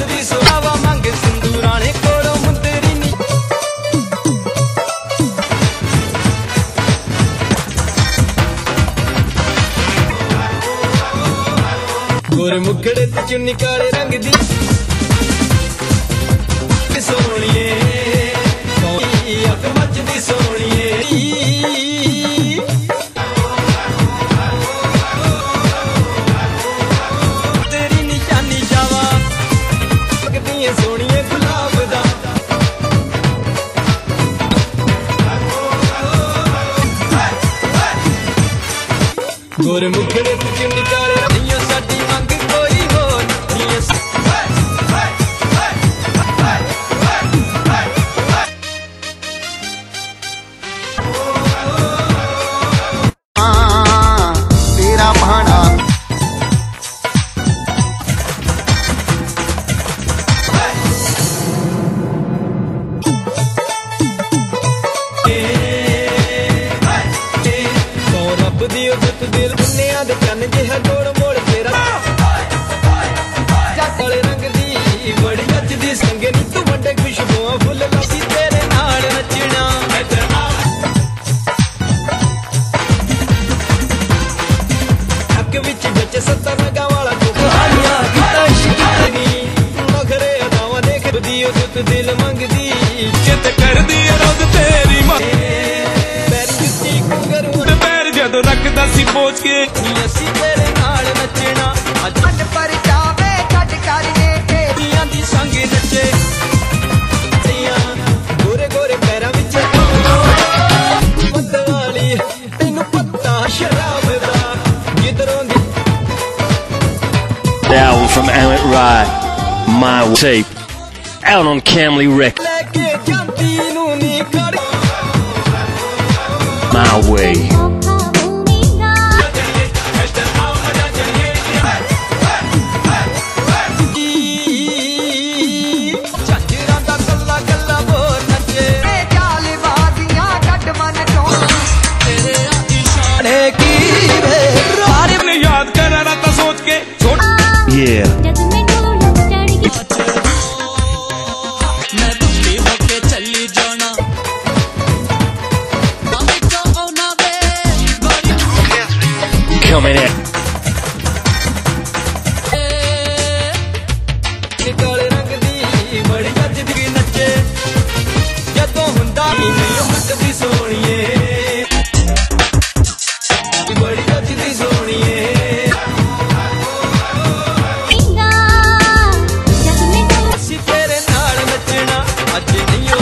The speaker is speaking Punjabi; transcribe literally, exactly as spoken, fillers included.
ਨੱਚਦੀ ਸੁਹਾਵਾ ਮੰਗ ਸਿੰਧੂਰਾਣੇ ਕੋਲੋਂ ਮੁੰਦਰੀ ਨੀ ਗੋਰੇ ਮੁਖੜੇ ਤੇ ਚੁੰਨੀ ਕਾਲੇ ਰੰਗ ਦੀ ਸੋਹਣੀਏ ਕੋਈ ਅੱਖ ਮੱਚਦੀ ਸੋਹਣੀਏ ਤੇਰੀ ਨਿਸ਼ਾਨੀ ਜਾਵਾ ਲੱਗਦੀ ਏ ਸੋਹਣੀਏ ਗੁਲਾਬ ਦਾ ਗੋਰੇ ਮੁਖੜੇ ਤੇ ਚੁੰਨੀ ਕਾਲੇ ਰੰਗ ਸਾਡੀ ਮੰਗ ਕੋਈ ਹੋਰ ਨਹੀਂ ਦਿਲ ਦੁਨੀਆਂ ਦੇ ਚੰਨ ਜਿਹਾ ਗੋੜ ਮੋੜ ਤੇਰਾ ਜੱਟ ਵਾਲੇ ਰੰਗ ਦੀ ਬੜੀ ਨੱਚਦੀ ਸੰਗੇ ਨੀ ਤੂੰ ਵੱਡੇ ਖੁਸ਼ਬੂਆਂ ਫੁੱਲ ਲਾਸੀ ਤੇਰੇ ਨਾਲ ਨੱਚਣਾ ਅੱਖ ਵਿੱਚ ਵਿੱਚ ਸੱਤਾ ਨਗਾ ਵਾਲਾ ਤੂੰ ਕਹਾਣੀਆਂ ਕੀਤਾ ਇਸ਼ਕ ਤੇਰੀ ਮਗਰੇ ਅਦਾਵਾਂ ਦੇਖਦੀ ਉਹ ਜੁੱਤ ਦਿਲ ਮੰਗਦੀ ਕਿਤੇ ਕਰਦੀ ਰੋਜ਼ ਤੇਰੀ ਮਾਂ ਪੈਰੀ ਜੁੱਤੀ ਕੰਗਰੂ ਜਦੋਂ ਰੱਖਦਾ ਸੀ ਪੋਚ ਕੇ ਅਸੀਂ ਤੇਰੇ ਨਾਲ ਨੱਚਣਾ ਅੱਜ ਪਰ ਜਾਵੇ ਛੱਡ ਕਰੀਏ ਦੀਆਂ ਦੀ ਸੰਗ ਨੱਚੇ ਤੀਆਂ ਗੋਰੇ ਗੋਰੇ ਪੈਰਾਂ ਵਿੱਚ ਮਤਵਾਲੀ ਤੈਨੂੰ ਪਤਾ ਸ਼ਰਾਬ ਦਾ ਜਿੱਧਰੋਂ ਦੀ album from Emmett Rye, My Tape, out on Camley Records. ਲੈ ਕੇ ਜਾਂਦੀ ਨੂੰ ਨੀ ਖੜ My Way. Yeah.